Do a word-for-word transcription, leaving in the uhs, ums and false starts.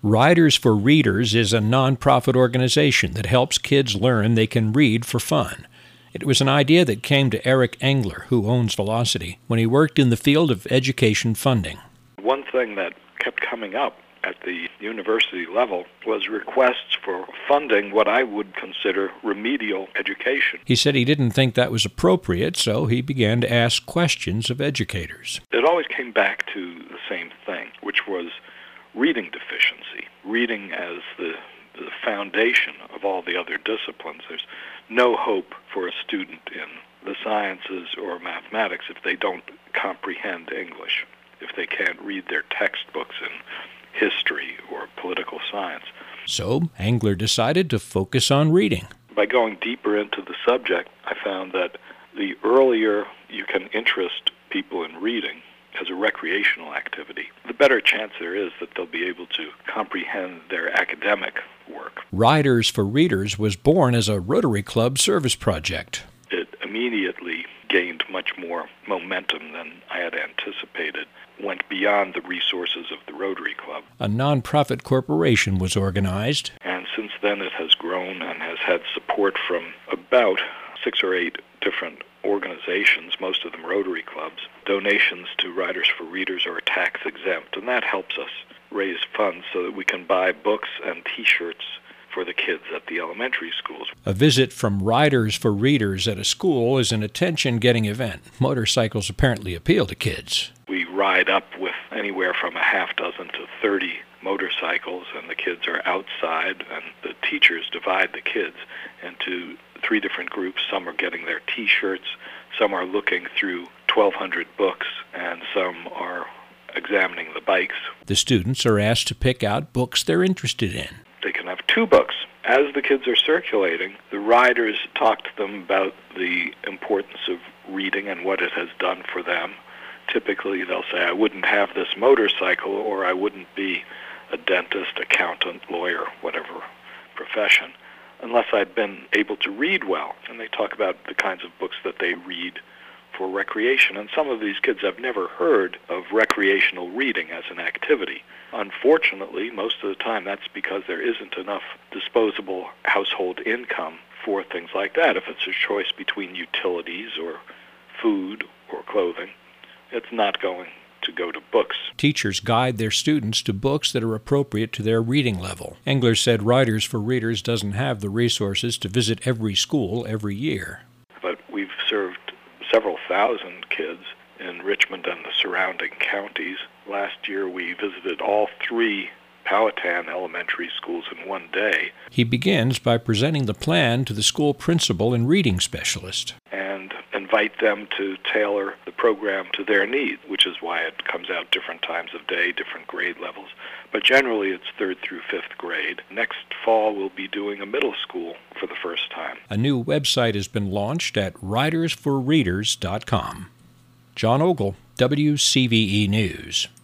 Writers for Readers is a nonprofit organization that helps kids learn they can read for fun. It was an idea that came to Eric Engler, who owns Velocity, when he worked in the field of education funding. One thing that kept coming up at the university level was requests for funding what I would consider remedial education. He said he didn't think that was appropriate, so he began to ask questions of educators. It always came back to the same thing, which was reading deficiency, reading as the, the foundation of all the other disciplines. There's no hope for a student in the sciences or mathematics if they don't comprehend English, if they can't read their textbooks in history or political science. So Engler decided to focus on reading. By going deeper into the subject, I found that the earlier you can interest people in reading as a recreational activity, the better chance there is that they'll be able to comprehend their academic work. Writers for Readers was born as a Rotary Club service project. It immediately gained much more momentum than I had anticipated, went beyond the resources of the Rotary Club. A nonprofit corporation was organized. And since then it has grown and has had support from about six or eight different organizations, most of them Rotary clubs. Donations to Writers for Readers are tax exempt, and that helps us raise funds so that we can buy books and T-shirts for the kids at the elementary schools. A visit from Writers for Readers at a school is an attention-getting event. Motorcycles apparently appeal to kids. We ride up with anywhere from a half dozen to thirty motorcycles, and the kids are outside, and the teachers divide the kids into three different groups. Some are getting their T-shirts, some are looking through twelve hundred books, and some are examining the bikes. The students are asked to pick out books they're interested in. They can have two books. As the kids are circulating, the riders talk to them about the importance of reading and what it has done for them. Typically, they'll say, I wouldn't have this motorcycle, or I wouldn't be a dentist, accountant, lawyer, whatever profession, unless I'd been able to read well. And they talk about the kinds of books that they read for recreation. And some of these kids have never heard of recreational reading as an activity. Unfortunately, most of the time that's because there isn't enough disposable household income for things like that. If it's a choice between utilities or food or clothing, it's not going to go to books. Teachers guide their students to books that are appropriate to their reading level. Engler said Writers for Readers doesn't have the resources to visit every school every year. But we've served several thousand kids in Richmond and the surrounding counties. Last year we visited all three Powhatan elementary schools in one day. He begins by presenting the plan to the school principal and reading specialist. And invite them to tailor the program to their needs, which is why it comes out different times of day, different grade levels. But generally it's third through fifth grade. Next fall we'll be doing a middle school for the first time. A new website has been launched at writers for readers dot com. John Ogle, W C V E News.